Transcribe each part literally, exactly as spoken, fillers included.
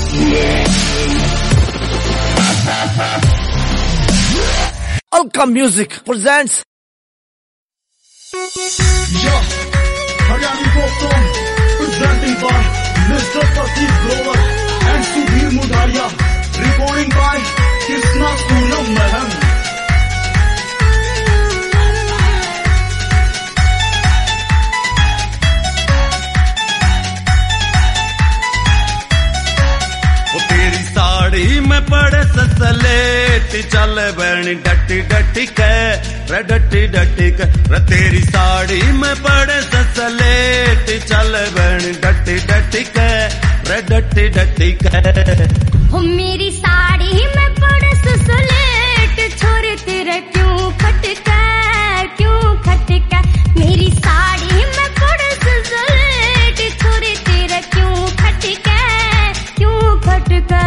Alka Music presents Yo, Haryani folk song presenting by Mister Pratik Grover and Sudhir Mudharia, recording by Krishna Sunam Mahan. मैं पड़े ससलेट चल बहनी डटी डटी के रे डटी डटी के रे तेरी साड़ी में पड़े ससलेट चल बहनी डटी डटी के रे डटी डटी के हो मेरी साड़ी में पड़े ससलेट छोरे तेरे क्यों खटका क्यों खटका मेरी साड़ी में पड़े ससलेट छोरे तेरे क्यों खटका क्यों खटका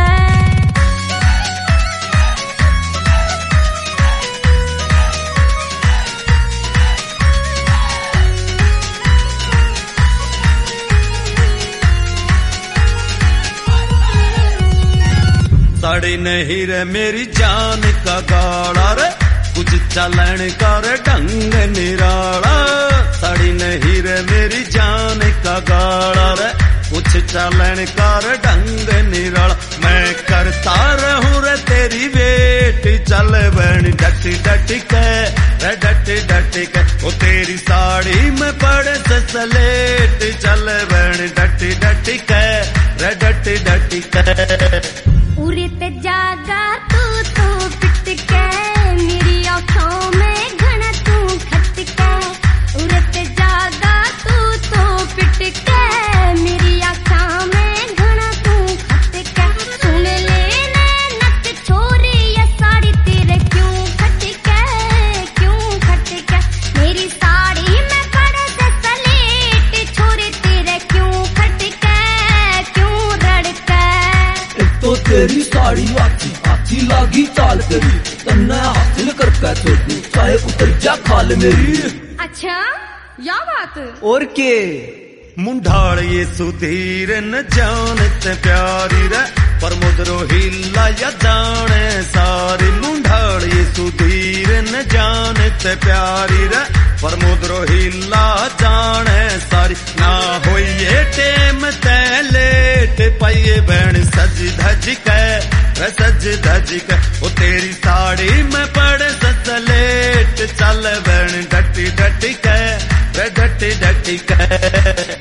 साड़ी नहीं रे मेरी जान का गाड़ा रे कुछ चलन कर ढंग निराला साड़ी नहीं रे मेरी जान का गाड़ा रे कुछ चलन कर ढंग निराला मैं करता रहूं रे तेरी वेट चल बहनी डटी डटी के रे डटी डटी के ओ तेरी साड़ी में पड़े ससलेट चल बहनी डटी डटी के रे डटी डटी के उरे ते जागा तू तो पिट के मेरी आँखों में घना तू खट के उरे ते जागा तू तो पिट के मेरी आँखों में घना तू खट के सुन ले नक छोरे ये साड़ी तेरे क्यों खट के क्यों खट के मेरी साड़ी में पड़े ससलेट छोरे तेरे क्यों खट के क्यों रड़के तो तेरी साड़ी आची आची लागी चाल तेरी तन्ने हासिल करके छोड़ू चाहे उतर जा खाल मेरी। अच्छा या बात और के मुंडाल ये सुधीर न जानते प्यारी रे पर मुद्रो हिला या जाने सारी मुंडाल ये सुधीर न जानते प्यारी रे पर मुद्रो हिला जाने सारी ना हो ये टेम ते लेट पाइए बहन सज धज के सज धज के ओ तेरी साड़ी में पड़े ससलेट चल बहन डटी डटी के डटी डटी के